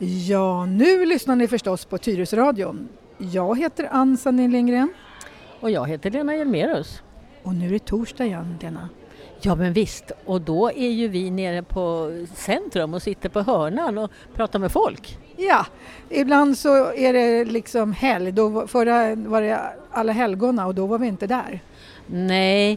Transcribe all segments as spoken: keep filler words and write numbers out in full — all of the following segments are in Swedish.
Ja, nu lyssnar ni förstås på Tyresöradion. Jag heter Ann-Sanne Lindgren. Och jag heter Lena Hjelmerus. Och nu är det torsdag igen, Lena. Ja, men visst. Och då är ju vi nere på centrum och sitter på hörnan och pratar med folk. Ja, ibland så är det liksom helg. Då, förra var det alla helgona och då var vi inte där. Nej,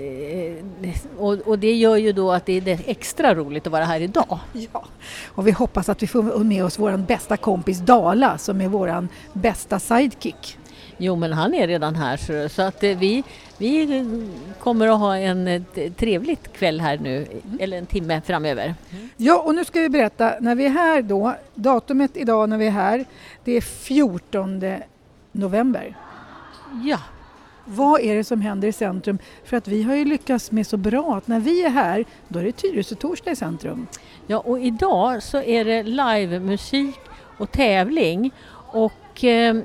eh, och, och det gör ju då att det är extra roligt att vara här idag. Ja, och vi hoppas att vi får med oss vår bästa kompis Dala som är vår bästa sidekick. Jo, men han är redan här så att vi, vi kommer att ha en trevligt kväll här nu, mm. eller en timme framöver. Mm. Ja, och nu ska vi berätta, när vi är här då, datumet idag när vi är här, det är fjortonde november. Ja. Vad är det som händer i centrum? För att vi har ju lyckats med så bra att när vi är här, då är det Tyresö torsdag i centrum. Ja, och idag så är det livemusik och tävling och... Eh,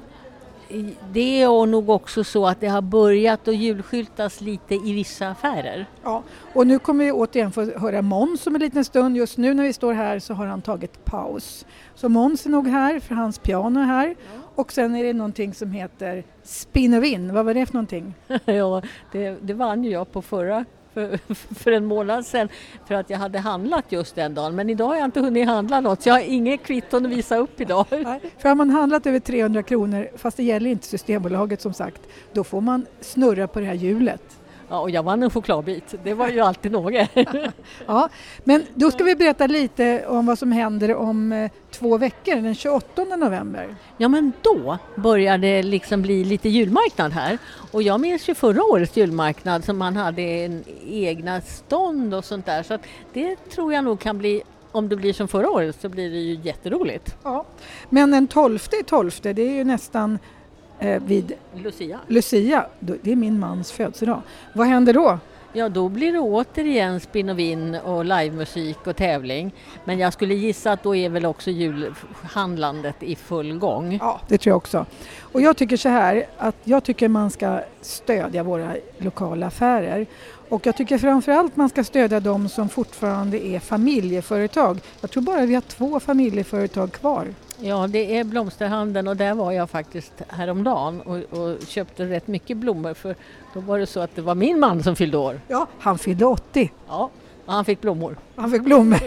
det är nog också så att det har börjat att julskyltas lite i vissa affärer. Ja, och nu kommer vi återigen få höra Måns om en liten stund. Just nu när vi står här så har han tagit paus. Så Måns är nog här för hans piano är här. Ja. Och sen är det någonting som heter Spin och Vinn. Vad var det för någonting? Ja, det, det vann ju jag på förra. För, för en månad sedan för att jag hade handlat just den dagen. Men idag har jag inte hunnit handla något så jag har inget kvitton att visa upp idag. Nej, för har man handlat över trehundra kronor, fast det gäller inte Systembolaget som sagt, då får man snurra på det här hjulet. Ja, och jag vann en chokladbit. Det var ju alltid något. Ja, men då ska vi berätta lite om vad som händer om eh, två veckor, den tjugoåttonde november. Ja, men då börjar det liksom bli lite julmarknad här. Och jag minns ju förra årets julmarknad som man hade en egna stånd och sånt där. Så att det tror jag nog kan bli, om det blir som förra året så blir det ju jätteroligt. Ja, men den tolfte i tolfte, det är ju nästan... vid Lucia. Lucia, det är min mans födelsedag. Vad händer då? Ja, då blir det återigen spin och vinn och livemusik och tävling. Men jag skulle gissa att då är väl också julhandlandet i full gång. Ja, det tror jag också. Och jag tycker så här att jag tycker man ska stödja våra lokala affärer. Och jag tycker framförallt man ska stödja de som fortfarande är familjeföretag. Jag tror bara vi har två familjeföretag kvar. Ja, det är blomsterhandeln och där var jag faktiskt häromdagen och, och köpte rätt mycket blommor för då var det så att det var min man som fyllde år. Ja, han fyllde åttio. Ja, och han fick blommor. Han fick blommor.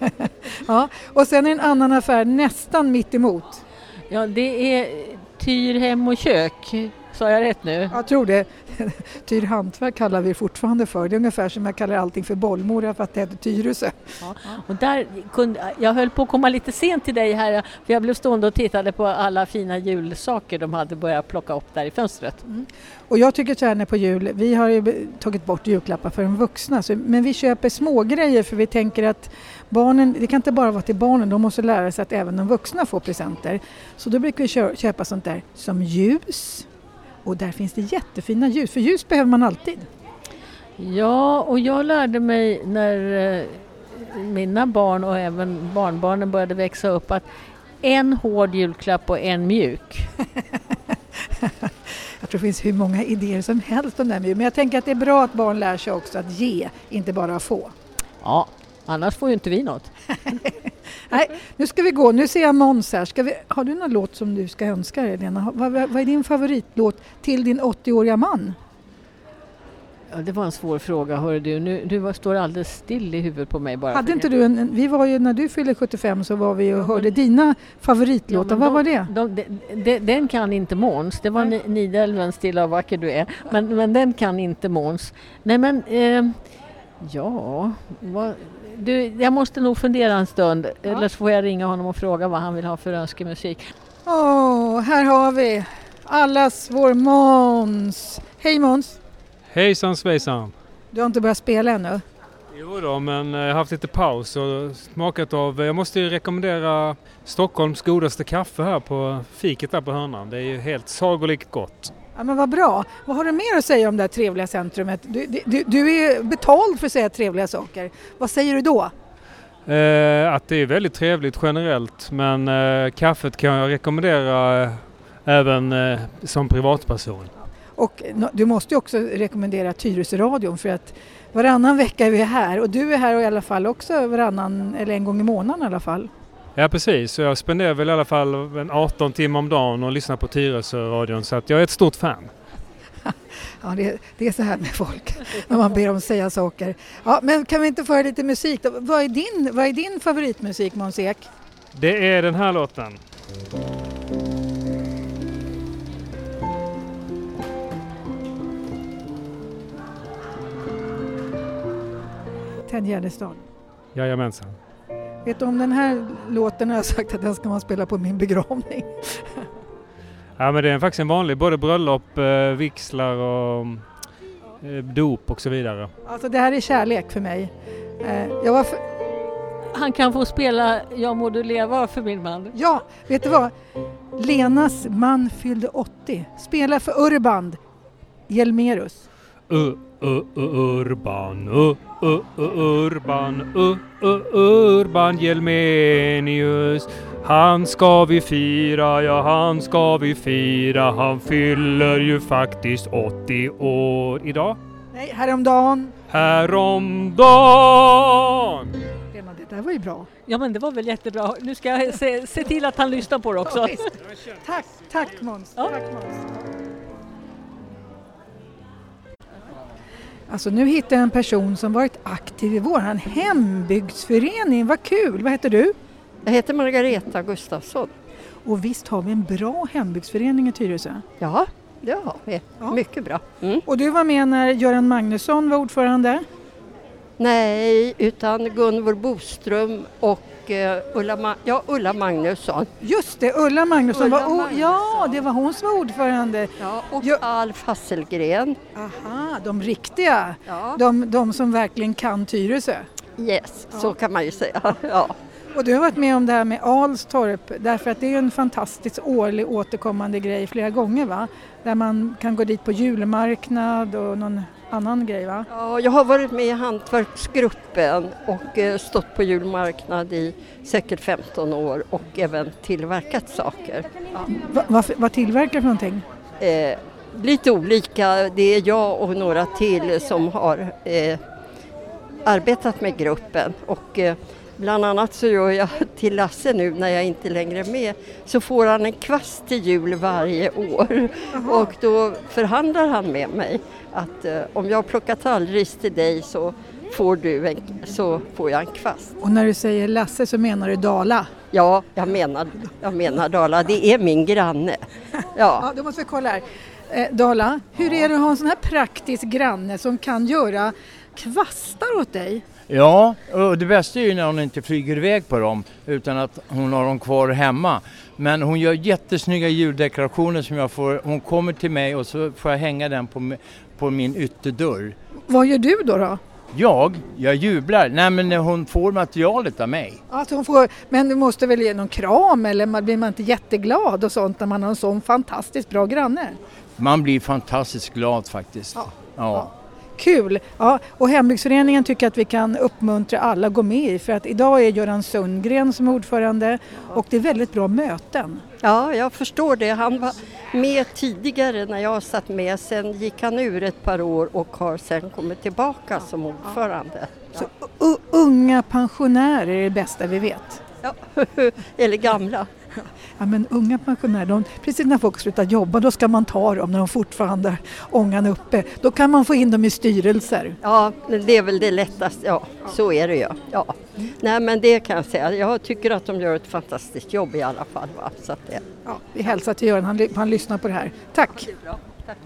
Ja, och sen en annan affär nästan mitt emot. Ja, det är Tyr hem och kök. Sa jag rätt nu? Jag tror det. Tyr hantverk kallar vi fortfarande för. Det är ungefär som jag kallar allting för bollmora för att det heter Tyresö. Ja, och där kunde, jag höll på att komma lite sent till dig här. För jag blev stående och tittade på alla fina julsaker de hade börjat plocka upp där i fönstret. Mm. Och jag tycker så här på jul, vi har ju tagit bort julklappar för de vuxna. Så, men vi köper små grejer för vi tänker att barnen, det kan inte bara vara till barnen, de måste lära sig att även de vuxna får presenter. Så då brukar vi köpa sånt där som ljus. Och där finns det jättefina ljus, för ljus behöver man alltid. Ja, och jag lärde mig när eh, mina barn och även barnbarnen började växa upp att en hård julklapp och en mjuk. Jag tror det finns hur många idéer som helst om det här, men jag tänker att det är bra att barn lär sig också att ge, inte bara att få. Ja, annars får ju inte vi något. Nej, nu ska vi gå. Nu ser jag Måns här. Ska vi, har du någon låt som du ska önska dig, Lena? Vad, vad är din favoritlåt till din åttioåriga man? Ja, det var en svår fråga, hör du. Nu, du var, står alldeles still i huvudet på mig bara. Hade inte du en, vi var ju, när du fyllde sjuttiofem så var vi och hörde dina favoritlåtar. Ja, vad de, var det? De, de, de, den kan inte Måns. Det var Nej. Nidelven, stilla och vacker du är. Men, men den kan inte Måns. Nej, men... Eh, ja... Vad, du, jag måste nog fundera en stund. Ja. Eller så får jag ringa honom och fråga vad han vill ha för önskemusik. Åh, oh, här har vi allas vår Måns. Hej Måns. Hejsan svejsan. Du har inte börjat spela ännu? Jo då, men jag har haft lite paus och smakat av... Jag måste ju rekommendera Stockholms godaste kaffe här på fiket där på hörnan. Det är ju helt sagolikt gott. Ja, men vad bra. Vad har du mer att säga om det här trevliga centrumet? Du, du, du är betald för att säga trevliga saker. Vad säger du då? Eh, att det är väldigt trevligt generellt, men eh, kaffet kan jag rekommendera eh, även eh, som privatperson. Och no, du måste ju också rekommendera Tyresöradion för att varannan vecka är vi här och du är här i alla fall också varannan eller en gång i månaden i alla fall. Ja, precis. Så jag spenderar väl i alla fall en arton timmar om dagen och lyssnar på Tyresö-radion, så att jag är ett stort fan. Ja, det, det är så här med folk när man ber dem säga saker. Ja, men kan vi inte få höra lite musik då? Vad är din, vad är din favoritmusik, Måns Ek? Det är den här låten. Ted Gärdestad. Jajamensan. Vet du om den här låten har jag sagt att den ska man spela på min begravning? Ja, men det är faktiskt en vanlig, både bröllop, eh, vigslar och eh, dop och så vidare. Alltså det här är kärlek för mig. Eh, jag var för... Han kan få spela Jag må du leva för min man. Ja, vet du vad? Lenas man fyllde åttio. Spelar för Urban Hjelmerus. Uh, uh, uh, Urban, uh, uh, uh, Urban, uh, uh, Urban Hjelmenius. Han ska vi fira, ja han ska vi fira. Han fyller ju faktiskt åttio år idag. Nej, häromdagen. Häromdagen! Lena, det där var ju bra. Ja, men det var väl jättebra. Nu ska jag se, se till att han lyssnar på det också. Ja, tack, tack Måns. Ja. Tack, Måns. Alltså nu hittar jag en person som varit aktiv i vår hembygdsförening. Vad kul! Vad heter du? Jag heter Margareta Gustafsson. Och visst har vi en bra hembygdsförening i Tyresö? Ja, det har vi. Ja. Mycket bra. Mm. Och du var med när Göran Magnusson var ordförande? Nej, utan Gunvor Boström och uh, Ulla, Ma- ja, Ulla Magnusson. Just det, Ulla Magnusson. Ulla var, oh, Magnusson. Ja, det var hon som var ordförande. Ja, och Jo- Alf Hasselgren. Aha, de riktiga. Ja. De, de som verkligen kan Tyresö. Yes, Ja. så kan man ju säga. Ja. Och du har varit med om det här med Alstorp, därför att det är en fantastisk årlig återkommande grej flera gånger, va? Där man kan gå dit på julmarknad och någon annan grej, va? Ja, jag har varit med i hantverksgruppen och eh, stått på julmarknad i säkert femton år och även tillverkat saker. Va, vad, vad tillverkar du för någonting? Eh, lite olika, det är jag och några till som har eh, arbetat med gruppen och eh, bland annat så gör jag till Lasse nu när jag inte längre är med, så får han en kvast till jul varje år. Aha. Och då förhandlar han med mig att eh, om jag plockar tallris till dig så får, du en, så får jag en kvast. Och när du säger Lasse så menar du Dala? Ja, jag menar, jag menar Dala, det är min granne. Ja, ja då måste vi kolla här. Eh, Dala, hur är det att ha en sån här praktisk granne som kan göra kvastar åt dig? Ja, och det bästa är ju när hon inte flyger iväg på dem utan att hon har dem kvar hemma. Men hon gör jättesnygga juldekorationer som jag får, hon kommer till mig och så får jag hänga den på, på min ytterdörr. Vad gör du då då? Jag? Jag jublar. Nej, men när hon får materialet av mig. Alltså hon får, men du måste väl ge någon kram eller blir man inte jätteglad och sånt när man har en sån fantastiskt bra granne? Man blir fantastiskt glad faktiskt. Ja. Ja. Ja. Kul! Ja, och hembygdsföreningen tycker att vi kan uppmuntra alla att gå med i, för att idag är Göran Sundgren som ordförande och det är väldigt bra möten. Ja, jag förstår det. Han var med tidigare när jag satt med. Sen gick han ur ett par år och har sen kommit tillbaka som ordförande. Så u- unga pensionärer är det bästa vi vet. Ja, eller gamla. Ja, men unga pensionärer, de, precis när folk slutar jobba, då ska man ta dem när de fortfarande har ångan uppe. Då kan man få in dem i styrelser. Ja, det är väl det lättaste. Ja, så är det ju. Ja. Nej, men det kan jag säga. Jag tycker att de gör ett fantastiskt jobb i alla fall. Va? Så att det... Ja, vi hälsar till Göran, han, han lyssnar på det här. Tack! Bra. Tack.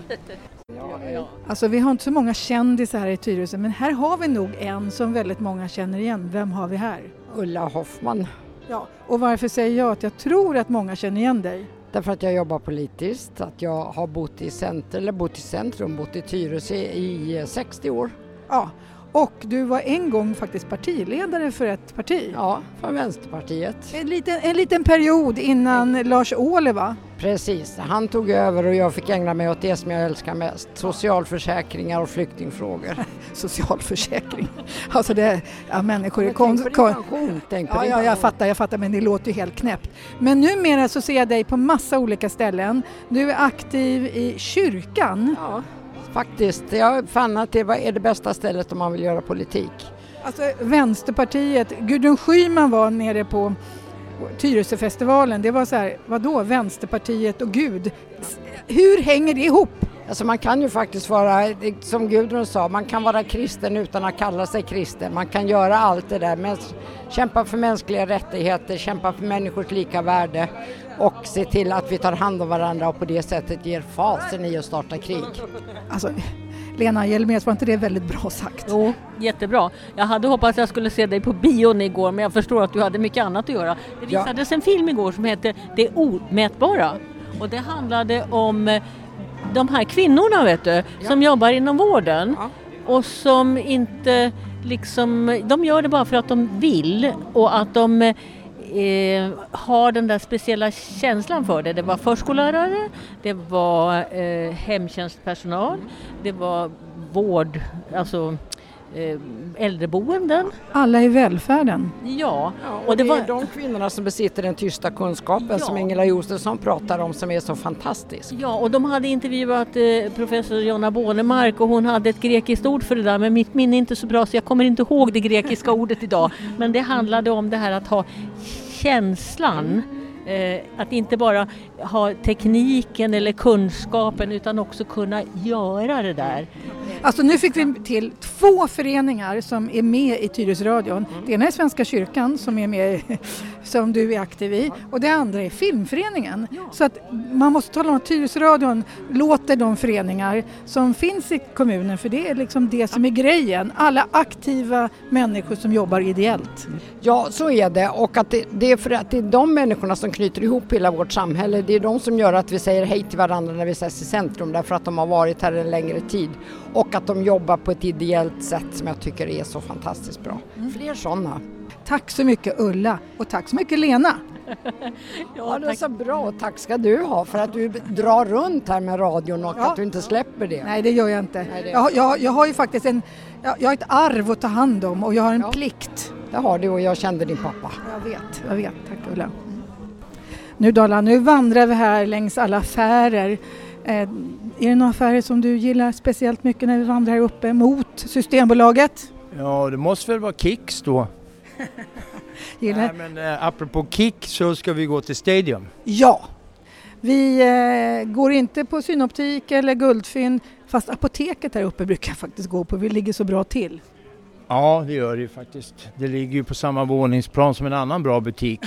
Alltså vi har inte så många kändisar här i Tyresö, men här har vi nog en som väldigt många känner igen. Vem har vi här? Ulla Hoffman. Ja, och varför säger jag att jag tror att många känner igen dig? Därför att jag jobbar politiskt, att jag har bott i centrum, eller bott i centrum, bott i Tyresö i sextio år. Ja, och du var en gång faktiskt partiledare för ett parti. Ja, för Vänsterpartiet. En liten, en liten period innan Lars Ohly, va? Precis, han tog över och jag fick ägna mig åt det som jag älskar mest. Socialförsäkringar och flyktingfrågor. Socialförsäkring. Alltså det, ja, människor är konst... Tänk på din kon- pension, tänk på Ja, din ja, jag pension. fattar, jag fattar, men det låter ju helt knäppt. Men numera så ser jag dig på massa olika ställen. Du är aktiv i kyrkan. Ja, faktiskt. Jag fann att det var, är det bästa stället om man vill göra politik. Alltså Vänsterpartiet. Gudrun Schyman var nere på Tyresöfestivalen, det var så här, vadå, Vänsterpartiet och Gud? Hur hänger det ihop? Alltså man kan ju faktiskt vara, som Gudrun sa, man kan vara kristen utan att kalla sig kristen. Man kan göra allt det där, men kämpa för mänskliga rättigheter, kämpa för människors lika värde och se till att vi tar hand om varandra och på det sättet ger fasen i att starta krig. Alltså, Lena Hjelmér, var inte det väldigt bra sagt? Jo, jättebra. Jag hade hoppats att jag skulle se dig på bion igår, men jag förstår att du hade mycket annat att göra. Det visades ja. en film igår som heter Det omätbara. Och det handlade om de här kvinnorna, vet du, ja. som jobbar inom vården. Ja. Och som inte liksom, de gör det bara för att de vill och att de eh, har den där speciella känslan för det. Det var förskollärare, det var eh, hemtjänstpersonal, det var vård, alltså eh, äldreboenden. Alla i välfärden. Ja. ja och, och det, det var är de kvinnorna som besitter den tysta kunskapen ja. som Ingela Josefsson pratar om, som är så fantastisk. Ja, och de hade intervjuat eh, professor Jonna Bornemark och hon hade ett grekiskt ord för det där, men mitt minne är inte så bra så jag kommer inte ihåg det grekiska ordet idag. Men det handlade om det här att ha känslan. Eh, att inte bara ha tekniken eller kunskapen utan också kunna göra det där. Alltså nu fick vi till två föreningar som är med i Tyresöradion. Det ena är Svenska kyrkan som är med, som du är aktiv i, och det andra är Filmföreningen. Så att man måste tala om att Tyresöradion låter de föreningar som finns i kommunen, för det är liksom det som är grejen. Alla aktiva människor som jobbar ideellt. Ja, så är det, och att det, det är för att det är de människorna som knyter ihop hela vårt samhälle. Det är de som gör att vi säger hej till varandra när vi ses i centrum, därför att de har varit här en längre tid. Och att de jobbar på ett ideellt sätt som jag tycker är så fantastiskt bra. Mm. Fler sådana. Tack så mycket Ulla och tack så mycket Lena. ja, ja, det är så bra. Tack ska du ha för att du drar runt här med radion och ja. att du inte släpper det. Nej, det gör jag inte. Nej, det... jag, jag, jag har ju faktiskt en, jag, jag har ett arv att ta hand om och jag har en ja. plikt. Det har du och jag kände din pappa. Jag vet, jag vet. Tack Ulla. Mm. Nu Dala, nu vandrar vi här längs alla affärer. Eh, är det några affärer som du gillar speciellt mycket när vi vandrar här uppe mot Systembolaget? Ja, det måste väl vara Kicks då. Nej, men eh, apropå Kick så ska vi gå till Stadium. Ja, vi eh, går inte på Synoptik eller Guldfinn, fast apoteket här uppe brukar jag faktiskt gå på. Vi ligger så bra till. Ja, det gör det ju faktiskt. Det ligger ju på samma våningsplan som en annan bra butik.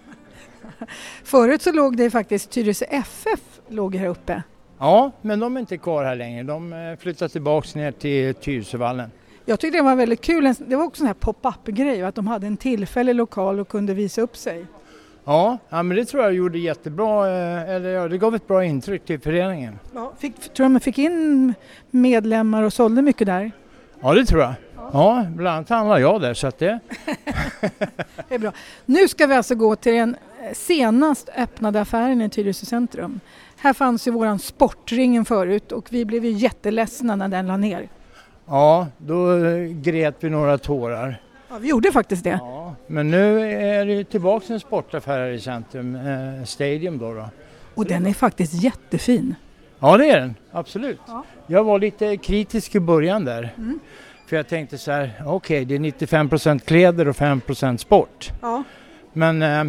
Förut så låg det faktiskt Tyresö F F låg här uppe. Ja, men de är inte kvar här längre. De flyttar tillbaka ner till Tyresövallen. Jag tyckte det var väldigt kul. Det var också en här pop-up-grej att de hade en tillfällig lokal och kunde visa upp sig. Ja, ja men det tror jag gjorde jättebra. Eller ja, det gav ett bra intryck till föreningen. Ja, fick, tror du man fick in medlemmar och sålde mycket där? Ja, det tror jag. Ja, bland annat handlar jag där så att det... det är bra. Nu ska vi alltså gå till den senast öppnade affären i Tyresö centrum. Här fanns ju våran sportringen förut och vi blev ju jätteledsna när den la ner. Ja, då grät vi några tårar. Ja, vi gjorde faktiskt det. Ja, men nu är det tillbaka en sportaffär här i centrum, eh, Stadium då, då. Och den är faktiskt jättefin. Ja, det är den, absolut. Ja. Jag var lite kritisk i början där. Mm. För jag tänkte så här, okej okay, det är nittiofem procent kläder och fem procent sport. Ja. Men eh,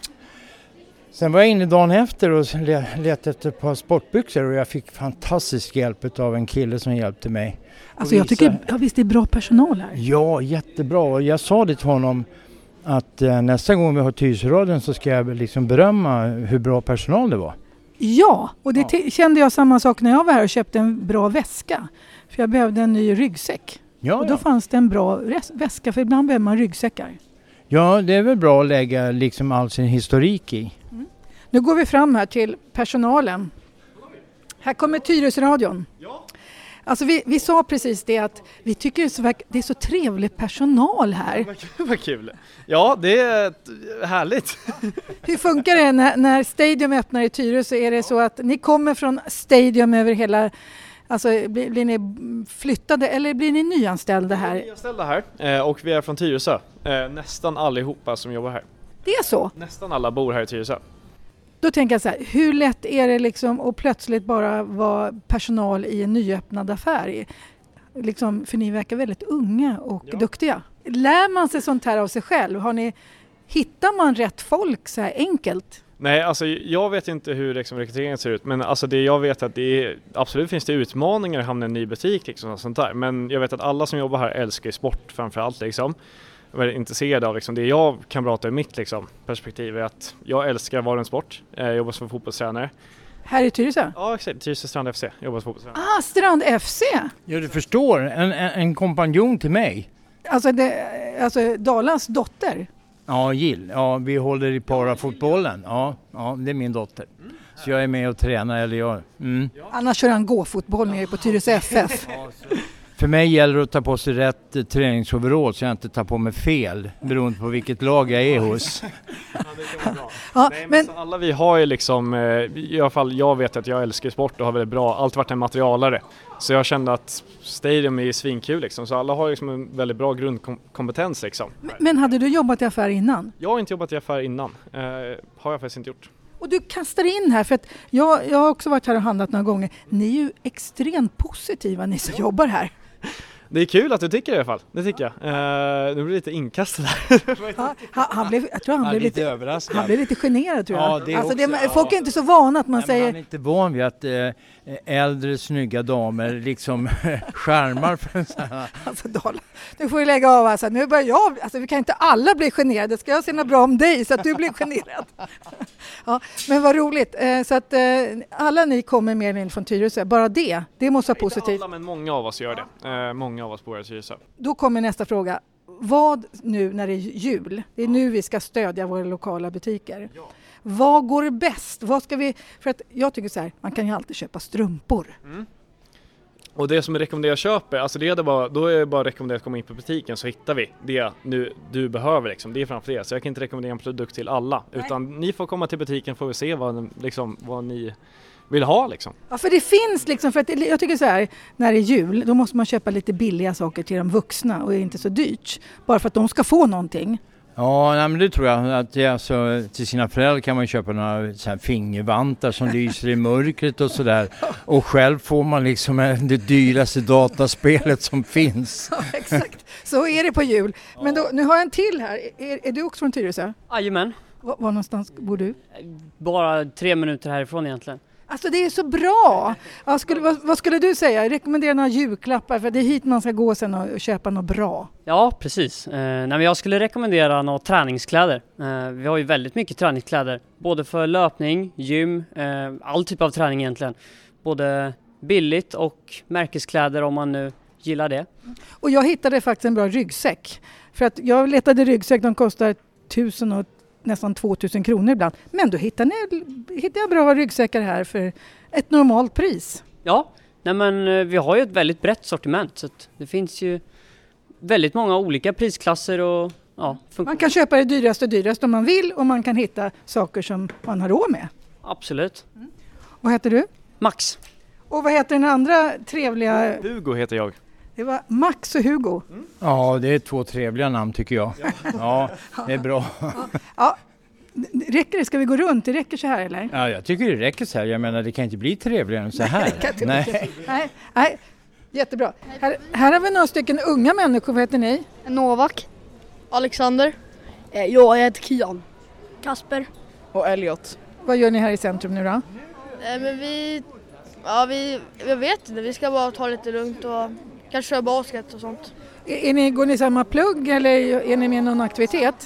sen var jag inne dagen efter och letade efter ett par sportbyxor och jag fick fantastisk hjälp av en kille som hjälpte mig. Alltså jag tycker, ja, visst det är bra personal här. Ja, jättebra. Jag sa det till honom att eh, nästa gång vi har Tyresöradion så ska jag liksom berömma hur bra personal det var. Ja, och det ja. T- kände jag samma sak när jag var här och köpte en bra väska. För jag behövde en ny ryggsäck. Ja, och då ja. fanns det en bra res- väska, för ibland behöver man ryggsäckar. Ja, det är väl bra att lägga liksom all sin historik i. Mm. Nu går vi fram här till personalen. Här kommer Tyresöradion. Ja. Alltså vi, vi sa precis det att vi tycker det är så, det är så trevlig personal här. Vad, vad kul. Ja, det är härligt. Hur funkar det när, när Stadium öppnar i Tyresö? Är det så att ni kommer från Stadium över hela... Alltså blir, blir ni flyttade eller blir ni nyanställda här? Vi är nyanställda här och vi är från Tyresö. Nästan allihopa som jobbar här. Det är så? Nästan alla bor här i Tyresö. Då tänker jag så här, hur lätt är det liksom att plötsligt bara vara personal i en nyöppnad affär? Liksom, för ni verkar väldigt unga och ja. duktiga. Lär man sig sånt här av sig själv? Har ni Hittar man rätt folk så här enkelt? Nej, alltså jag vet inte hur liksom, rekryteringen ser ut, men alltså det jag vet att det är, absolut finns det utmaningar att hamna i en ny butik liksom, och sånt där. Men jag vet att alla som jobbar här älskar sport framförallt liksom. Jag är väldigt intresserad av liksom, det jag kan prata i mitt liksom, perspektiv är att jag älskar vara en sport. Jag jobbar som fotbollstränare. Här i Tyresö? Ja, exakt. Tyresö Strand F C. Jag jobbar som fotbollstränare. Ah, Strand F C! Ja, du förstår. En, en, en kompanjon till mig. Alltså, det, alltså Dalas dotter? Ja, Jill. Ja, vi håller i parafotbollen. Ja, ja, det är min dotter. Så jag är med och tränar, eller jag. Mm. Annars kör han gå-fotboll nere på Tyresö F F. För mig gäller det att ta på sig rätt eh, träningsoverall så jag inte tar på mig fel beroende på vilket lag jag är hos. Ja, Nej, men men så alla vi har ju liksom, eh, i alla fall jag vet att jag älskar sport och har väldigt bra, alltid varit en materialare. Så jag kände att Stadium är svinkul liksom, så alla har liksom en väldigt bra grundkompetens liksom. men hade du jobbat i affär innan? Jag har inte jobbat i affär innan, eh, har jag faktiskt inte gjort. Och du kastar in här, för att jag, jag har också varit här och handlat några gånger. Ni är ju extremt positiva, ni som jobbar här. Det är kul att du tycker det i alla fall, det tycker jag. Eh, nu blir det lite inkastad där. Ja, han, han blev, jag tror han, Han blev lite lite, överraskad. han blev lite generad tror jag. Ja, det alltså, det, också, folk är ja. inte så vana att man Nej, säger... han är inte van vid att eh, äldre snygga damer liksom skärmar för en sån här. Alltså Dala, nu får vi lägga av alltså. Nu börjar jag, alltså vi kan inte alla bli generade. Ska jag se något bra om dig så att du blir generad? Ja, men vad roligt. Eh, så att eh, alla ni kommer med in från Tyresö. Bara det, det måste vara positivt. Inte alla, men många av oss gör det. Eh, många av oss bor i Tyresö. Då kommer nästa fråga. Vad nu när det är jul? Det är nu vi ska stödja våra lokala butiker. Ja. Vad går bäst? Vad ska vi... För att jag tycker så här, man kan ju alltid köpa strumpor. Mm. Och det som jag rekommenderar köper, alltså det är bara, då är det bara att rekommendera att komma in på butiken så hittar vi det nu du behöver liksom. Det är framför det. Så jag kan inte rekommendera en produkt till alla. Nej. Utan ni får komma till butiken får vi se vad, liksom, vad ni vill ha liksom. Ja, för det finns liksom, för att jag tycker så här, när det är jul, då måste man köpa lite billiga saker till de vuxna och det är inte så dyrt. Bara för att de ska få någonting. Ja, nej, men det tror jag. Att det, alltså, till sina föräldrar kan man köpa några så här fingervantar som lyser i mörkret och sådär. Och själv får man liksom det dyraste dataspelet som finns. Ja, exakt. Så är det på jul. Men då, nu har jag en till här. Är, är du också från Tyresö? Jajamän. Var, var någonstans bor du? Bara tre minuter härifrån egentligen. Alltså det är så bra! Ja, skulle, vad, vad skulle du säga? Rekommendera några julklappar för det är hit man ska gå sen och, och köpa något bra. Ja, precis. Eh, nej, men jag skulle rekommendera några träningskläder. Eh, vi har ju väldigt mycket träningskläder. Både för löpning, gym, eh, all typ av träning egentligen. Både billigt och märkeskläder om man nu gillar det. Och jag hittade faktiskt en bra ryggsäck. För att jag letade ryggsäck, de kostar tusen och nästan tvåtusen kronor ibland. Men då hittade, ni, hittade jag bra ryggsäckar här för ett normalt pris. Ja, nej men vi har ju ett väldigt brett sortiment så att det finns ju väldigt många olika prisklasser och ja. Fun- man kan köpa det dyraste och dyraste om man vill och man kan hitta saker som man har råd med. Absolut. Mm. Vad heter du? Max. Och vad heter den andra trevliga? Hugo heter jag. Det var Max och Hugo. Mm. Ja, det är två trevliga namn tycker jag. Ja, det är bra. Ja, ja. Räcker det? Ska vi gå runt? Det räcker så här eller? Ja, jag tycker det räcker så här. Jag menar, det kan inte bli trevligare än så här. Nej, nej. nej, nej. Jättebra. Här, här har vi några stycken unga människor. Vad heter ni? Novak. Alexander. Eh, jag heter Kian. Kasper. Och Elliot. Vad gör ni här i centrum nu då? Eh, men vi... Ja, vi... Jag vet inte. Vi ska bara ta lite lugnt och kanske köra basket och sånt. Är, är ni, går ni samma plugg eller är ni med i någon aktivitet?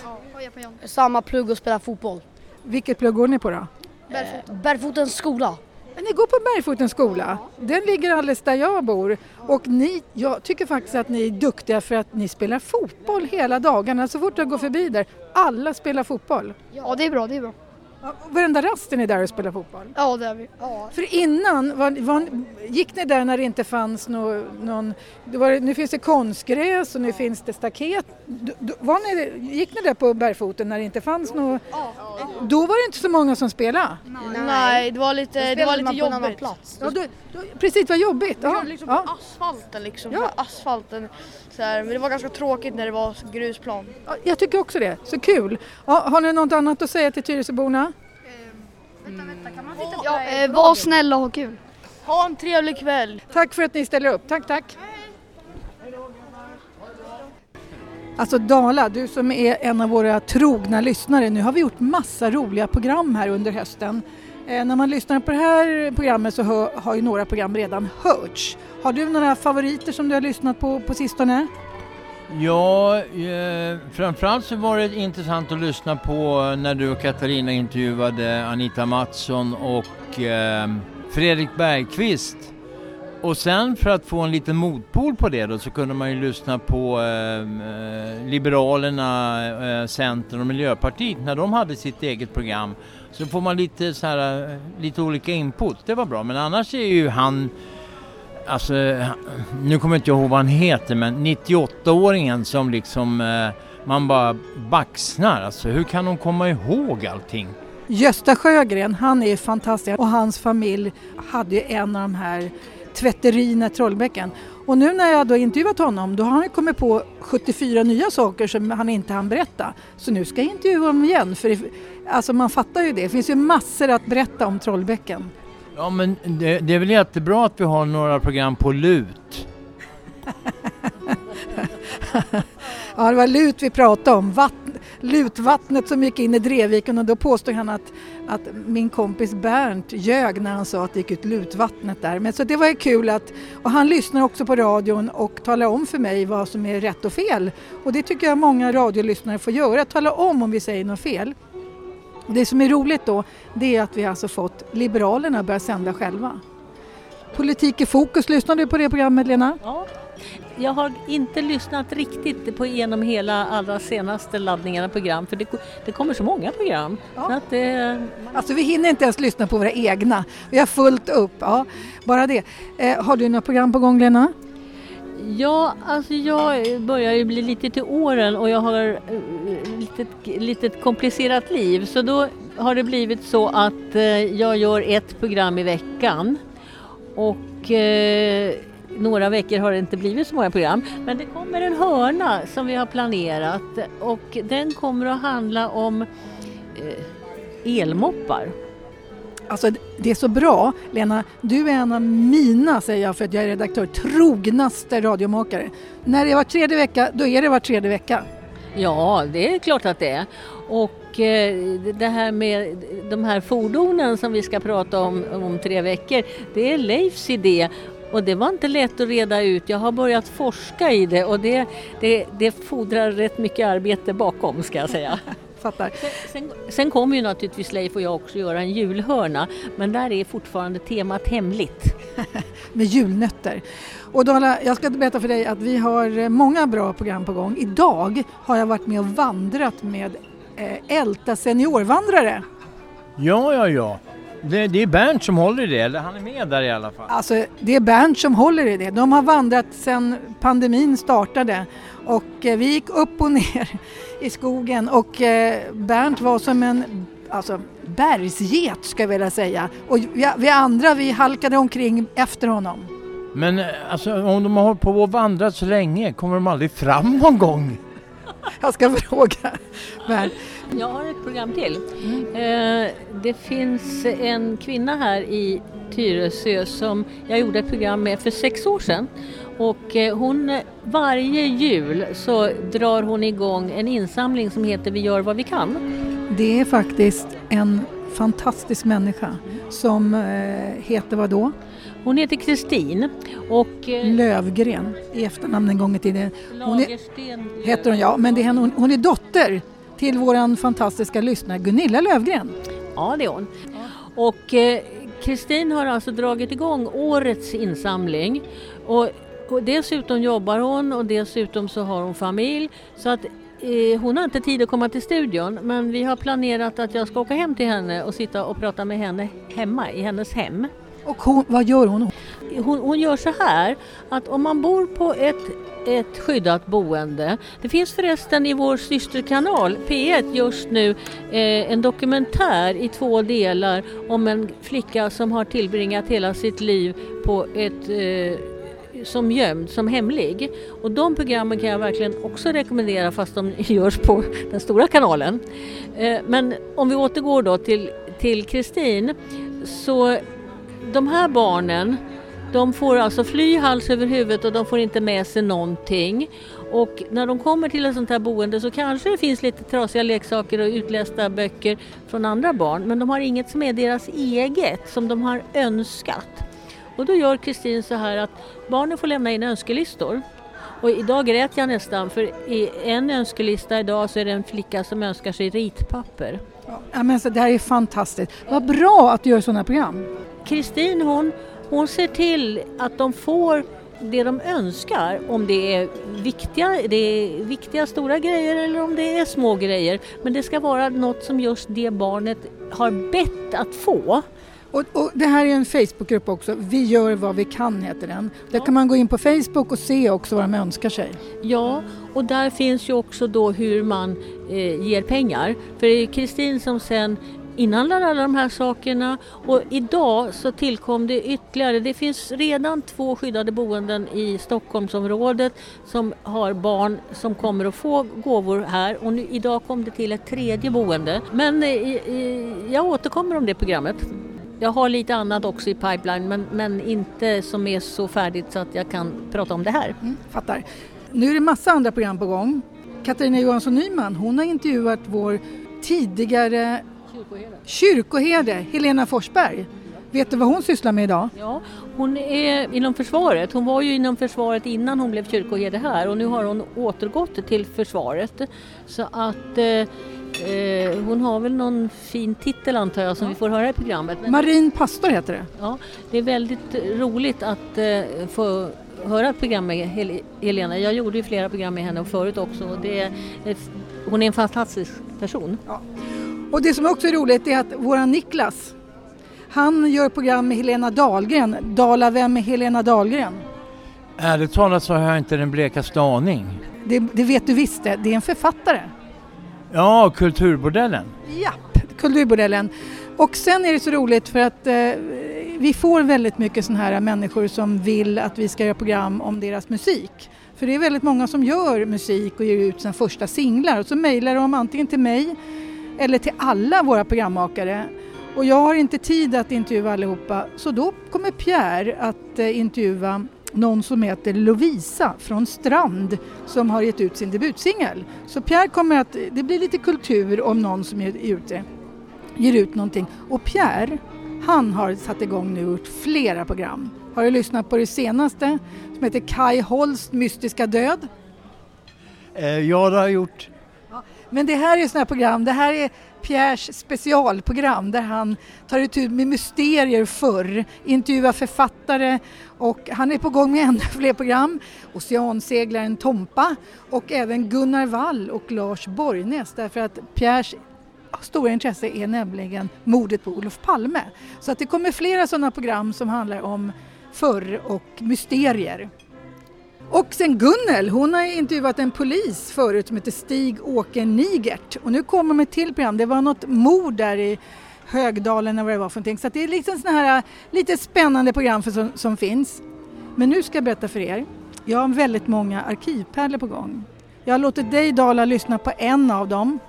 Samma plugg och spela fotboll. Vilket plugg går ni på då? Bergfot. Bergfotens skola. Men ni går på Bergfotens skola. Den ligger alldeles där jag bor. Och ni, jag tycker faktiskt att ni är duktiga för att ni spelar fotboll hela dagarna. Så fort jag går förbi där, alla spelar fotboll. Ja, det är bra, det är bra. Ja, varenda rasten är där och spelar fotboll. Ja, det är vi. Ja. För innan, var, var, gick ni där när det inte fanns no, någon... Det var, nu finns det konstgräs och nu finns det staket. D, d, var ni, gick ni där på Bergfoten när det inte fanns något? Ja. Då var det inte så många som spelade. Nej, Nej det var lite, det var lite jobbigt. Plats. Ja, då, då, precis, vad jobbigt. Ja, ja. liksom ja. på asfalten liksom. Ja. Asfalten. Så här, men det var ganska tråkigt när det var grusplan. Ja, jag tycker också det. Så kul. Ja, har ni något annat att säga till Tyresöborna? Mm. Vänta, vänta, kan man titta på ja, eh, var snälla och ha kul. Ha en trevlig kväll. Tack för att ni ställer upp. Tack, tack. Alltså Dala, du som är en av våra trogna lyssnare, nu har vi gjort massa roliga program här under hösten. Eh, när man lyssnar på det här programmet så hör, har ju några program redan hörts. Har du några favoriter som du har lyssnat på på sistone? Ja, eh, framförallt så var det intressant att lyssna på när du och Katarina intervjuade Anita Mattsson och eh, Fredrik Bergqvist. Och sen för att få en liten motpol på det då, så kunde man ju lyssna på eh, Liberalerna, eh, Centern och Miljöpartiet när de hade sitt eget program. Så får man lite, så här, lite olika input, det var bra. Men annars är ju han, alltså, nu kommer inte jag ihåg vad han heter, men nittioåttaåringen som liksom eh, man bara baxnar. Alltså, hur kan de komma ihåg allting? Gösta Sjögren, han är fantastisk och hans familj hade ju en av de här tvätterierna Trollbäcken. Och nu när jag då intervjuat honom, då har han kommit på sjuttiofyra nya saker som han inte hann berätta. Så nu ska jag intervjua honom igen, för det, alltså man fattar ju det. Det finns ju massor att berätta om Trollbäcken. Ja, men det, det är väl jättebra att vi har några program på lut. Ja, det var lut vi pratade om. Vatten, lutvattnet som gick in i Drevviken, och då påstod han att, att min kompis Bernt ljög när han sa att det gick ut lutvattnet där. Men så det var ju kul att, och han lyssnar också på radion och talar om för mig vad som är rätt och fel. Och det tycker jag många radiolyssnare får göra, tala om om vi säger något fel. Det som är roligt då, det är att vi alltså fått Liberalerna att börja sända själva. Politik i fokus, lyssnar du på det programmet, Lena? Ja. Jag har inte lyssnat riktigt på genom hela allra senaste laddningarna program, för det, det kommer så många program. Ja. Så att det... Alltså vi hinner inte ens lyssna på våra egna. Vi har fullt upp, ja, bara det. Eh, har du några program på gång, Lena? Ja, alltså jag börjar ju bli lite till åren och jag har ett litet, litet komplicerat liv. Så då har det blivit så att eh, jag gör ett program i veckan. Och eh, några veckor har det inte blivit så många program. Men det kommer en hörna som vi har planerat. Och den kommer att handla om eh, elmoppar. Alltså det är så bra, Lena. Du är en av mina, säger jag för att jag är redaktör, trognaste radiomakare. När det är var tredje vecka, då är det var tredje vecka. Ja, det är klart att det är. Och eh, det här med de här fordonen som vi ska prata om om tre veckor, det är Leifs idé. Och det var inte lätt att reda ut. Jag har börjat forska i det och det, det, det fordrar rätt mycket arbete bakom, ska jag säga. Fattar. Sen, sen kommer ju naturligtvis Leif och jag också göra en julhörna, men där är fortfarande temat hemligt. Med julnötter. Och Dala, jag ska berätta för dig att vi har många bra program på gång. Idag har jag varit med och vandrat med eh, Älta seniorvandrare. Ja, ja, ja. Det, det är Bernt som håller i det, eller han är med där i alla fall. Alltså det är Bernt som håller i det. De har vandrat sedan pandemin startade och eh, vi gick upp och ner i skogen och eh, Bernt var som en alltså, bergsget, ska jag vilja säga. Och vi, vi andra, vi halkade omkring efter honom. Men alltså, om de har hållit på och vandrat så länge, kommer de aldrig fram någon gång? Jag ska fråga Bernt. Jag har ett program till. Mm. Eh, det finns en kvinna här i Tyresö som jag gjorde ett program med för sex år sedan. Och eh, hon, varje jul så drar hon igång en insamling som heter Vi gör vad vi kan. Det är faktiskt en fantastisk människa som eh, heter vad då? Hon heter Kristin och eh, Lövgren i efternamn en gång i tiden. Hon Lagersten är, heter hon, ja, men det är hon, hon är dotter till våran fantastiska lyssnare Gunilla Lövgren. Ja, det är hon. Och Kristin eh, har alltså dragit igång årets insamling och, och dessutom jobbar hon och dessutom så har hon familj, så att eh, hon har inte tid att komma till studion, men vi har planerat att jag ska åka hem till henne och sitta och prata med henne hemma i hennes hem. Och hon, vad gör hon? hon? Hon gör så här att om man bor på ett ett skyddat boende. Det finns förresten i vår systerkanal P ett just nu eh, en dokumentär i två delar om en flicka som har tillbringat hela sitt liv på ett eh, som gömd, som hemlig. Och de programmen kan jag verkligen också rekommendera, fast de görs på den stora kanalen. Eh, men om vi återgår då till till Kristin, så de här barnen, De får alltså fly hals över huvudet och de får inte med sig någonting. Och när de kommer till ett sånt här boende så kanske det finns lite trasiga leksaker och utlästa böcker från andra barn. Men de har inget som är deras eget, som de har önskat. Och då gör Kristin så här att barnen får lämna in önskelistor. Och idag grät jag nästan, för i en önskelista idag så är det en flicka som önskar sig ritpapper. Ja, men så det här är fantastiskt. Vad bra att du gör sådana program. Kristin hon, hon ser till att de får det de önskar, om det är viktiga, det är viktiga stora grejer eller om det är små grejer. Men det ska vara något som just det barnet har bett att få. Och, och det här är en Facebookgrupp också. Vi gör vad vi kan heter den. Där kan man gå in på Facebook och se också vad de önskar sig. Ja, och där finns ju också då hur man eh, ger pengar. För det är Kristin som sen inhandlar alla de här sakerna. Och idag så tillkom det ytterligare. Det finns redan två skyddade boenden i Stockholmsområdet som har barn som kommer att få gåvor här. Och nu, idag kom det till ett tredje boende. Men eh, eh, jag återkommer om det programmet. Jag har lite annat också i pipeline, men, men inte som är så färdigt så att jag kan prata om det här. Mm, fattar. Nu är det massa andra program på gång. Katarina Johansson Nyman, hon har intervjuat vår tidigare kyrkoherde, kyrkoherde Helena Forsberg. Vet du vad hon sysslar med idag? Ja, hon är inom försvaret. Hon var ju inom försvaret innan hon blev kyrkoherde här och nu har hon återgått till försvaret. Så att... Eh, Eh, hon har väl någon fin titel antar jag som ja. vi får höra i programmet. Men, Marin Pastor heter det. Ja, det är väldigt roligt att eh, få höra ett program med Hel- Helena. Jag gjorde ju flera program med henne förut också. Och det är, hon är en fantastisk person. Ja. Och det som också är roligt är att våran Niklas, han gör program med Helena Dahlgren. Dala vem med Helena Dahlgren? Ärligt talat så har jag inte den blekaste aning. Det, det vet du visst det. Det är en författare. Ja, Kulturbordellen. Ja, Kulturbordellen. Och sen är det så roligt för att eh, vi får väldigt mycket såna här människor som vill att vi ska göra program om deras musik. För det är väldigt många som gör musik och ger ut sina första singlar. Och så mejlar de antingen till mig eller till alla våra programmakare. Och jag har inte tid att intervjua allihopa. Så då kommer Pierre att eh, intervjua någon som heter Lovisa från Strand som har gett ut sin debutsingel. Så Pierre kommer att, det blir lite kultur om någon som ger ut, det, ger ut någonting. Och Pierre, han har satt igång nu och gjort flera program. Har du lyssnat på det senaste som heter Kai Holst mystiska död? Eh, ja, det har jag gjort. Ja, men det här är sådana här program, det här är Pierres specialprogram där han tar itu med mysterier förr, intervjuar författare och han är på gång med ännu fler program. Oceanseglaren Tompa och även Gunnar Wall och Lars Borgnäs därför att Pierres stora intresse är nämligen mordet på Olof Palme. Så att det kommer flera sådana program som handlar om förr och mysterier. Och sen Gunnel, hon har intervjuat en polis förut som heter Stig-Åke Nigert. Och nu kommer de till program, det var något mord där i Högdalen eller vad det var för någonting. Så det är liksom såna här lite spännande program för, som, som finns. Men nu ska jag berätta för er, jag har väldigt många arkivpärlor på gång. Jag har låtit dig Dala lyssna på en av dem.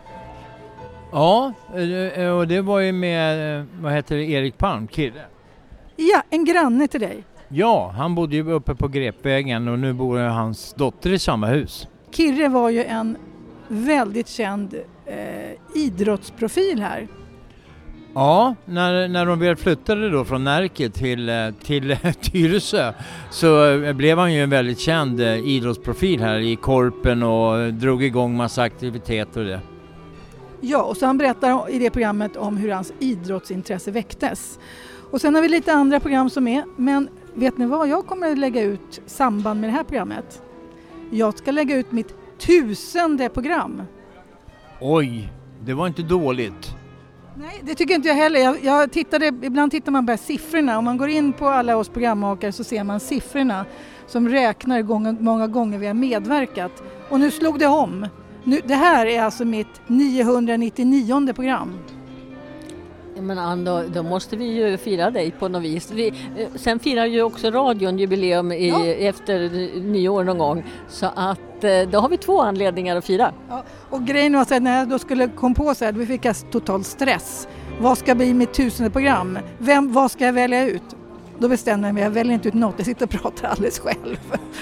Ja, och det var ju med, vad heter det, Erik Palm, Kirre. Ja, en granne till dig. Ja, han bodde ju uppe på Grepvägen och nu bor hans dotter i samma hus. Kirre var ju en väldigt känd eh, idrottsprofil här. Ja, när, när de väl flyttade då från Närke till, till Tyresö så blev han ju en väldigt känd eh, idrottsprofil här i Korpen och drog igång massa aktiviteter och det. Ja, och så han berättar i det programmet om hur hans idrottsintresse väcktes. Och sen har vi lite andra program som är, men vet ni vad? Jag kommer att lägga ut samband med det här programmet. Jag ska lägga ut mitt tusende program. Oj, det var inte dåligt. Nej, det tycker inte jag heller. Jag, jag tittade, ibland tittar man bara siffrorna. Om man går in på alla oss programmakare så ser man siffrorna som räknar gång, många gånger vi har medverkat. Och nu slog det om. Nu, det här är alltså mitt niohundranittionionde program. Men Ann, då, då måste vi ju fira dig på något vis. Vi, sen firar ju också radion jubileum i, ja. efter nyår någon gång. Så att då har vi två anledningar att fira. Ja, och grejen var att när jag då skulle kom på så här, då fick jag total stress. Vad ska bli mitt tusende program? Vem, vad ska jag välja ut? Då bestämde jag mig, jag väljer inte ut något, jag sitter och pratar alldeles själv.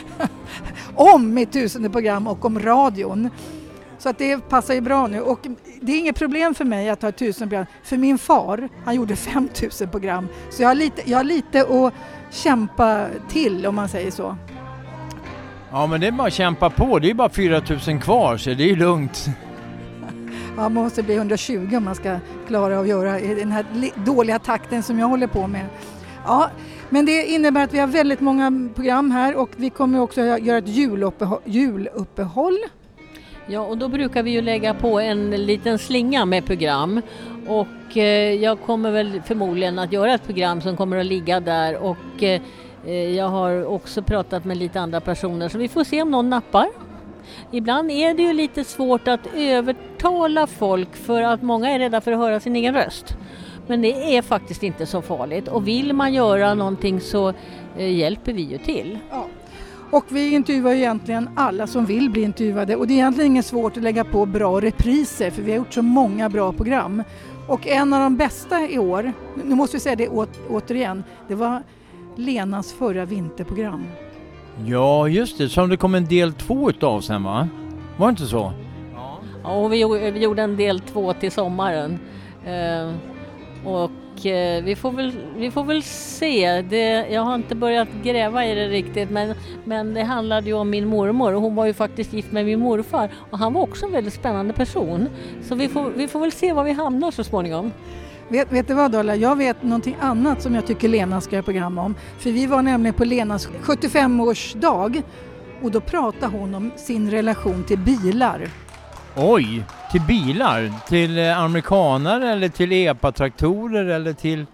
Om mitt tusende program och om radion. Så att det passar ju bra nu. Och det är inget problem för mig att ha ett tusen program. För min far, han gjorde femtusen program. Så jag har lite, jag har lite att kämpa till, om man säger så. Ja, men det är bara att kämpa på. Det är bara fyra tusen kvar, så det är ju lugnt. Ja, man måste bli hundratjugo om man ska klara att göra den här dåliga takten som jag håller på med. Ja, men det innebär att vi har väldigt många program här och vi kommer också göra ett juluppehåll. juluppehåll. Ja, och då brukar vi ju lägga på en liten slinga med program. Och eh, jag kommer väl förmodligen att göra ett program som kommer att ligga där. Och eh, jag har också pratat med lite andra personer, så vi får se om någon nappar. Ibland är det ju lite svårt att övertala folk för att många är rädda för att höra sin egen röst. Men det är faktiskt inte så farligt. Och vill man göra någonting så eh, hjälper vi ju till. Ja. Och vi intervjuar ju egentligen alla som vill bli intervjuade. Och det är egentligen inget svårt att lägga på bra repriser. För vi har gjort så många bra program. Och en av de bästa i år, nu måste vi säga det å- återigen. Det var Lenas förra vinterprogram. Ja, just det. Som det kom en del två utav sen, va? Var det inte så? Ja, och vi, vi gjorde en del två till sommaren. Eh, och eh, vi, får väl, vi får väl se. Det, jag har inte börjat gräva i det riktigt. Men, men det handlade ju om min mormor. Och hon var ju faktiskt gift med min morfar. Och han var också en väldigt spännande person. Så vi får, vi får väl se var vi hamnar så småningom. Vet, vet du vad Dalla? Jag vet någonting annat som jag tycker Lena ska göra program om. För vi var nämligen på Lenas sjuttiofemårsdag och då pratade hon om sin relation till bilar. Oj, till bilar? Till eh, amerikanare eller till E P A-traktorer eller till...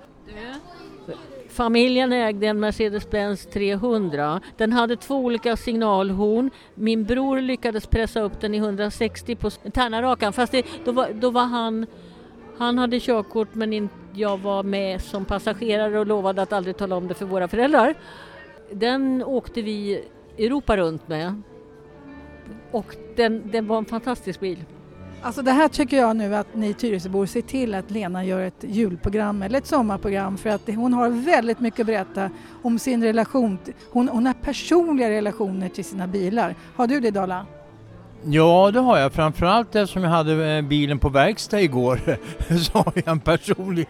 Familjen ägde en Mercedes-Benz trehundra. Den hade två olika signalhorn. Min bror lyckades pressa upp den i hundrasextio på Tärnarakan. Fast det, då, var, då var han... Han hade körkort men inte jag var med som passagerare och lovade att aldrig tala om det för våra föräldrar. Den åkte vi Europa runt med. Och den, den var en fantastisk bil. Alltså det här tycker jag nu att ni Tyresöbor ser till att Lena gör ett julprogram eller ett sommarprogram. För att hon har väldigt mycket att berätta om sin relation. Hon, hon har personliga relationer till sina bilar. Har du det, Dala? Ja, det har jag. Framförallt eftersom jag hade bilen på verkstad igår så har jag en personlig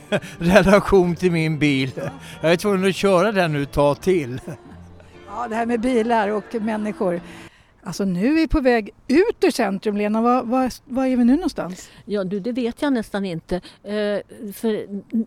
relation till min bil. Jag är tvungen att köra den nu ett tag till. Ja, det här med bilar och människor. Alltså nu är vi på väg ut ur centrum, Lena. Var, var, var är vi nu någonstans? Ja, du, det vet jag nästan inte. Eh, för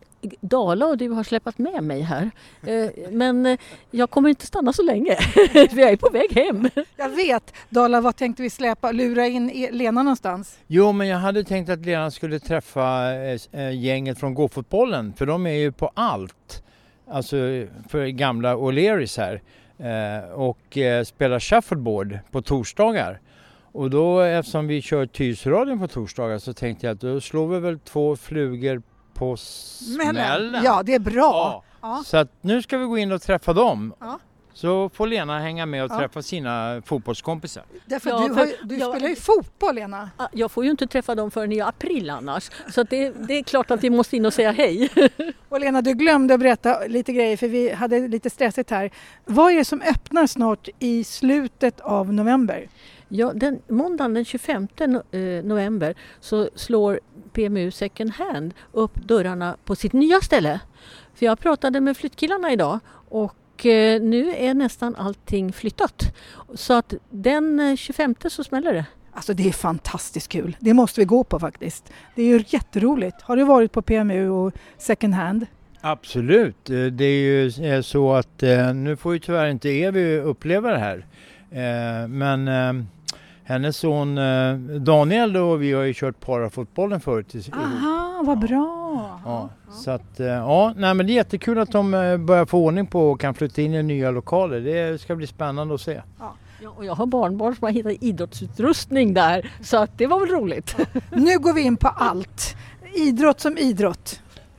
Dala och du har släppt med mig här. Eh, men eh, jag kommer inte stanna så länge. Vi är på väg hem. Jag vet. Dala, vad tänkte vi släppa? Lura in Lena någonstans? Jo, men jag hade tänkt att Lena skulle träffa eh, gänget från Gå-fotbollen. För de är ju på allt. Alltså för gamla O'Learys här. Eh, och eh, spelar shuffleboard på torsdagar. Och då, eftersom vi kör Tyresöradion på torsdagar, så tänkte jag att då slår vi väl två flugor på smällen. Ja, det är bra. Ja. Ja. Så att nu ska vi gå in och träffa dem. Ja. Så får Lena hänga med och Ja. träffa sina fotbollskompisar. Därför Ja, du, för- har, du ja. spelar ju fotboll, Lena. Jag får ju inte träffa dem förrän i april annars. Så att det, det är klart att vi måste in och säga hej. Och Lena, du glömde att berätta lite grejer för vi hade lite stressigt här. Vad är det som öppnar snart i slutet av november? Ja, den, måndagen den tjugofemte no- eh, november så slår P M U Second Hand upp dörrarna på sitt nya ställe. För jag pratade med flyttkillarna idag och eh, nu är nästan allting flyttat. Så att den eh, tjugofemte så smäller det. Alltså det är fantastiskt kul. Det måste vi gå på faktiskt. Det är ju jätteroligt. Har du varit på P M U och Second Hand? Absolut. Eh, Det är ju eh, så att eh, nu får ju tyvärr inte Evi uppleva det här. Eh, Men eh, hennes son eh, Daniel och vi har ju kört parafotbollen förut ihop. Aha, vad bra. Ja, så att, eh, ja, nej, men det är jättekul att de eh, börjar få ordning på och kan flytta in i nya lokaler. Det ska bli spännande att se. Ja, och jag har barnbarn som har hittat idrottsutrustning där. Så att det var väl roligt. Nu går vi in på allt. Idrott som idrott.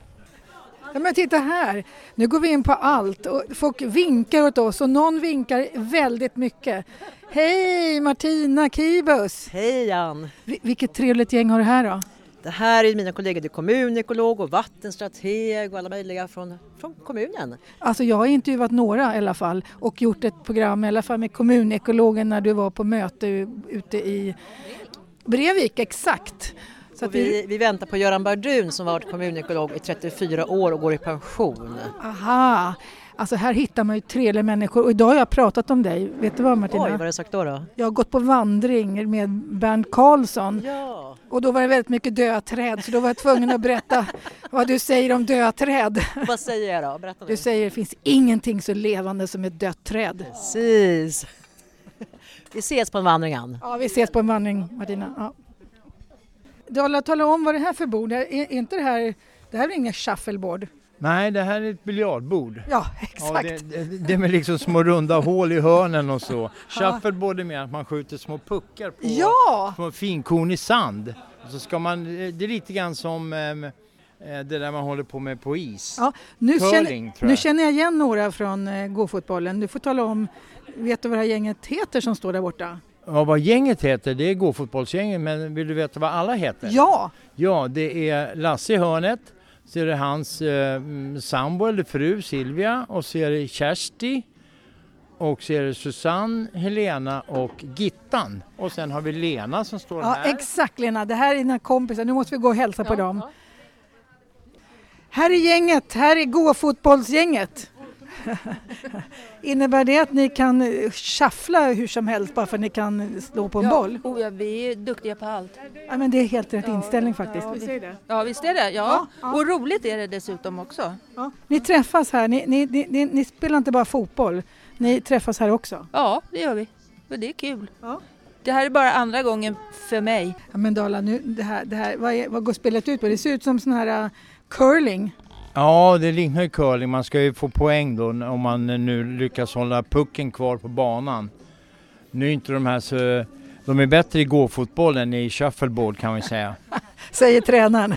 Ja, men titta här. Nu går vi in på allt och folk vinkar åt oss och någon vinkar väldigt mycket. Hej Martina Kibus! Hej Jan! Vil- vilket trevligt gäng har du här då? Det här är mina kollegor, det är kommunekolog och vattenstrateg och alla möjliga från, från kommunen. Alltså jag har intervjuat några i alla fall och gjort ett program i alla fall med kommunekologen när du var på möte ute i Brevik, exakt. Så att vi, vi, vi väntar på Göran Bardun som har varit kommunekolog i trettiofyra år och går i pension. Aha, alltså här hittar man ju trevliga människor och idag har jag pratat om dig. Vet du vad Martina? Oj, vad har du sagt då då? Jag har gått på vandring med Bernt Karlsson. Ja. Och då var det väldigt mycket döda träd så då var jag tvungen att berätta vad du säger om döda träd. Vad säger jag då? Berätta nu. Du säger att det finns ingenting så levande som ett dött träd. Precis. Vi ses på en vandring, Ann. Ja, vi ses på en vandring, Martina. Ja. Dala, tala om vad det här för bord är. Är inte det här, det här är inga shuffleboard? Nej, det här är ett biljardbord. Ja, exakt. Ja, det, det, det är med liksom små runda hål i hörnen och så. Shuffleboard är med att man skjuter små puckar på ja! små finkorn i sand. Och så ska man, det är lite grann som eh, det där man håller på med på is. Ja, nu, Curling, känner, nu känner jag igen några från eh, gåfotbollen. Du får tala om, vet du vad det här gänget heter som står där borta? Ja, vad gänget heter, det är gåfotbollsgänget, men vill du veta vad alla heter? Ja! Ja, det är Lasse i hörnet, så är det hans eh, sambo eller fru Silvia och så är det Kersti och så är det Susanne, Helena och Gittan. Och sen har vi Lena som står ja, här. Ja, exakt Lena, det här är dina kompisar, nu måste vi gå och hälsa ja, på dem. Ja. Här är gänget, här är gåfotbollsgänget. Innebär det att ni kan shuffla hur som helst bara för att ni kan slå på en ja, boll? Oh ja, vi är duktiga på allt. Ja, men det är helt rätt ja, inställning faktiskt. Ja, det. ja, visst är det. Ja. Ja, ja. Och roligt är det dessutom också. Ja. Ni träffas här, ni, ni, ni, ni, ni spelar inte bara fotboll, ni träffas här också? Ja, det gör vi. Och det är kul. Ja. Det här är bara andra gången för mig. Ja, men Dala, nu, det här, det här, vad, är, vad går spelet ut på? Det ser ut som sån här uh, curling. Ja, det liknar ju curling. Man ska ju få poäng då om man nu lyckas hålla pucken kvar på banan. Nu är inte de här så... De är bättre i gåfotboll än i shuffleboard kan vi säga. Säger tränaren.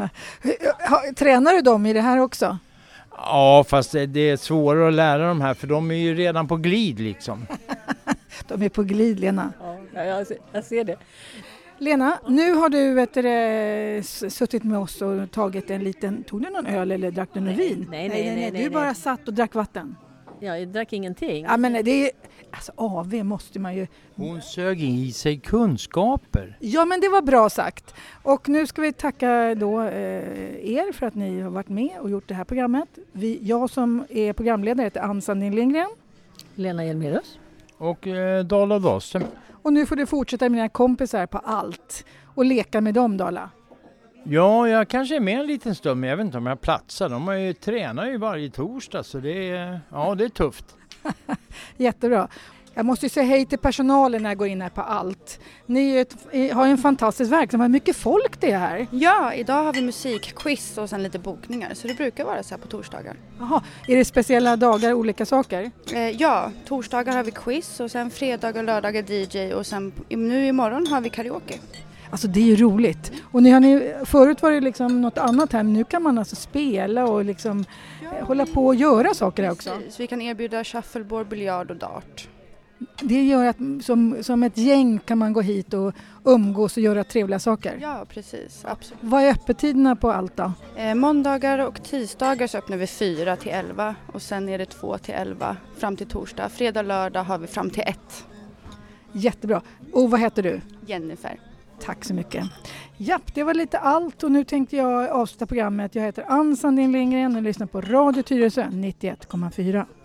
Tränar du dem i det här också? Ja, fast det är svårare att lära dem här för de är ju redan på glid liksom. De är på glid, Lena. Ja, jag ser, jag ser det. Lena, nu har du vet du, suttit med oss och tagit en liten... Tog du någon öl eller drack du någon vin? Nej, nej, nej. nej, nej, nej du bara nej. satt och drack vatten. Ja, jag drack ingenting. Ja, men det är... Alltså A V måste man ju... Hon sög i sig kunskaper. Ja, men det var bra sagt. Och nu ska vi tacka då eh, er för att ni har varit med och gjort det här programmet. Vi, jag som är programledare heter Ann Sandin Lindgren. Lena Hjelmerus. Och eh, Dala Dahlström. Och nu får du fortsätta med dina kompisar på allt och leka med dem, Dala. Ja, jag kanske är med en liten stund, men jag vet inte om jag platsar. De har ju, tränar ju varje torsdag, så det är, ja, det är tufft. Jättebra. Jag måste ju säga hej till personalen när jag går in här på allt. Ni är ett, har ju en fantastisk verksamhet. Mycket folk det är här. Ja, idag har vi musikquiz och sen lite bokningar. Så det brukar vara så här på torsdagar. Jaha, är det speciella dagar, olika saker? Eh, ja, torsdagar har vi quiz och sen fredagar och lördagar D J och sen nu imorgon har vi karaoke. Alltså det är ju roligt. Och ni har ni, förut var det liksom något annat här, men nu kan man alltså spela och liksom ja, hålla på och göra saker här också. Precis, vi kan erbjuda shuffleboard, biljard och dart. Det gör att som, som ett gäng kan man gå hit och umgås och göra trevliga saker. Ja, precis. Absolut. Vad är öppettiderna på allt då? Eh, måndagar och tisdagar så öppnar vi fyra till elva och sen är det två till elva fram till torsdag. Fredag och lördag har vi fram till ett. Jättebra. Och vad heter du? Jennifer. Tack så mycket. Japp, det var lite allt och nu tänkte jag avsluta programmet. Jag heter Ann Sandin Lindgren och lyssnar på Radio Tyresö nittioett komma fyra.